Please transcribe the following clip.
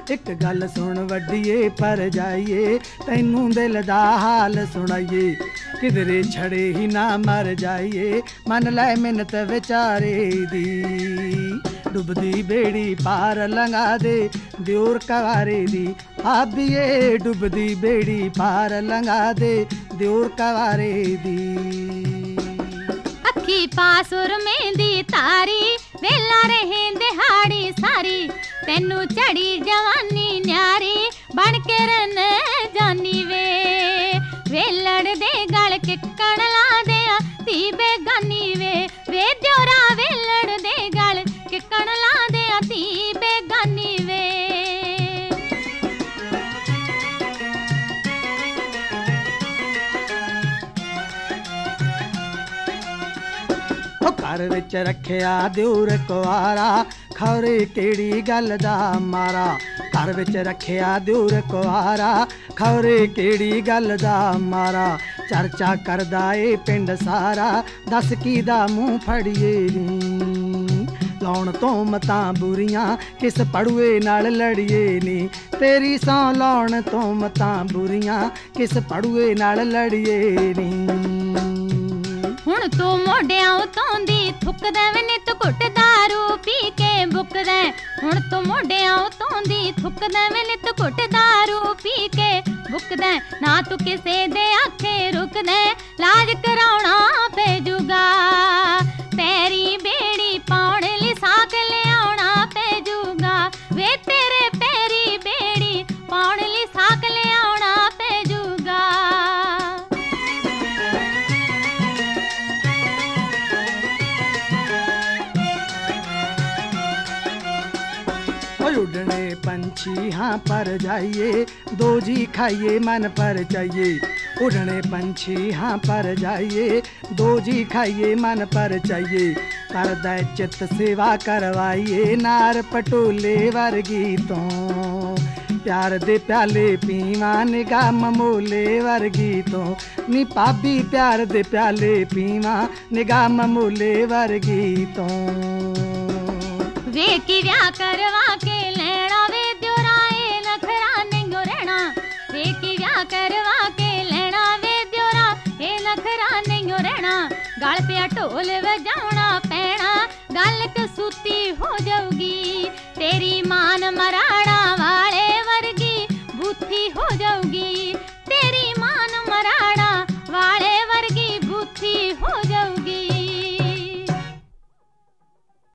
ਇੱਕ ਗੱਲ ਸੁਣ ਵੱਡੀਏ ਪਰ ਜਾਈਏ, ਤੈਨੂੰ ਦਿਲ ਦਾ ਹਾਲ ਸੁਣਾਈਏ। ਕਿਧਰੇ ਛੜੇ ਹੀ ਨਾ ਮਰ ਜਾਈਏ, ਮੰਨ ਲੈ ਮਿੰਨਤ ਵਿਚਾਰੇ ਦੀ। ਡੁੱਬਦੀ ਬੇੜੀ ਪਾਰ ਲੰਘਾ ਦੇ ਦਿਓਰ ਕਵਾਰੇ ਦੀ, ਭਾਬੀਏ ਡੁੱਬਦੀ ਬੇੜੀ ਪਾਰ ਲੰਘਾ ਦੇ ਦਿਓਰ ਕਵਾਰੇ ਦੀ। ਅੱਖੀ ਪਾਸੁਰ ਮਹਿੰਦੀ ਤਾਰੀ, ਵੇਲਾ ਰਹੇ ਦਿਹਾੜੀ ਸਾਰੀ, ਤੈਨੂੰ ਚੜੀ ਜਵਾਨੀ ਨਿਆਰੀ, ਬਣ ਕੇ ਰਨ ਜਾਨੀ ਵੇ। ਵੇਲੜ ਦੇ ਗਲ ਕਿੱਕਣ ਲਾ ਦਿਆਂ ਧੀ ਬੇਗਾਨੀ ਵੇ, ਵੇ ਦਿਓਰਾ ਵੇਲੜ ਦੇ ਗਲ ਕਿੱਕਣ ਲਾ ਦਿਆਂ ਧੀ ਬੇਗਾਨੀ ਵੇ। ਘਰ ਵਿੱਚ ਰੱਖਿਆ ਦਿਓਰ ਕੁਆਰਾ, ਖੌਰੇ ਕਿਹੜੀ ਗੱਲ ਦਾ ਮਾਰਾ। ਘਰ ਵਿੱਚ ਰੱਖਿਆ ਦਿਓਰ ਕੁਆਰਾ, ਖੌਰੇ ਕਿਹੜੀ ਗੱਲ ਦਾ ਮਾਰਾ। ਚਰਚਾ ਕਰਦਾ ਏ ਪਿੰਡ ਸਾਰਾ, ਦੱਸ ਕਿਹਦਾ ਮੂੰਹ ਫੜੀਏ ਨੀ। ਲਾਉਣ ਤੋਂ ਮਤਾਂ ਬੁਰੀਆਂ, ਕਿਸ ਪੜੂਏ ਨਾਲ ਲੜੀਏ ਨੀ। ਤੇਰੀ ਸੌ ਲਾਉਣ ਤੋਂ ਮਤਾਂ ਬੁਰੀਆਂ, ਕਿਸ ਪੜੂਏ ਨਾਲ ਲੜੀਏ ਨੀ। ਹੁਣ ਤੂੰ ਮੋਢਿਆਂ ਉਤੋਂ ਦੀ ਥੁੱਕਦਾ ਵੇ ਨਿੱਤ ਘੁੱਟ ਦਾਰੂ ਪੀ ਕੇ ਬੁੱਕਦਾ। ਹੁਣ ਤੂੰ ਮੋਢਿਆਂ ਉਤੋਂ ਦੀ ਥੁੱਕਦਾ ਵੇ ਨਿੱਤ ਘੁੱਟ ਦਾਰੂ ਪੀ ਕੇ ਬੁੱਕਦਾ। ਨਾ ਤੂੰ ਕਿਸੇ ਦੇ ਆਖੇ ਰੁਕਦਾ, ਲਾਜ ਕਰਾਉਣਾ ਪੈਜੂਗਾ। ਪੈਰੀ ਬੇੜੀ ਪਾਉਣ ਲਈ ਸਾਕ ਲਿਆਉਣਾ ਪੈਜੂਗਾ, ਵੇ ਤੇਰੇ ਪੈਰੀ ਬੇੜੀ ਪਾਉਣ ਲਈ ਸਾਕ ਲਿਆਉਣਾ ਪੈਜੂਗਾ। उड़ने पंछी हाँ पर जाइए, दो जी खाइए मन पर चाहिए। उड़ने पंछी हाँ पर जाइए, दो जी खाइए मन पर चाहिए। करदा चित सेवा करवाइए, नार पटोले वर्गी तो। प्यार दे प्याले पीवा निगाह ममोले वर्गी तो। नी भाभी प्यार दे प्याले पीवा निगाह ममोले वर्गी तो। वे की व्याह करवा के लेना, वे दियोरा ए नखरा नहीं रहना। वे की व्याह करवा के लेना, वे दियोरा ए नखरा नहीं रहना। गल पे ढोल बजाउना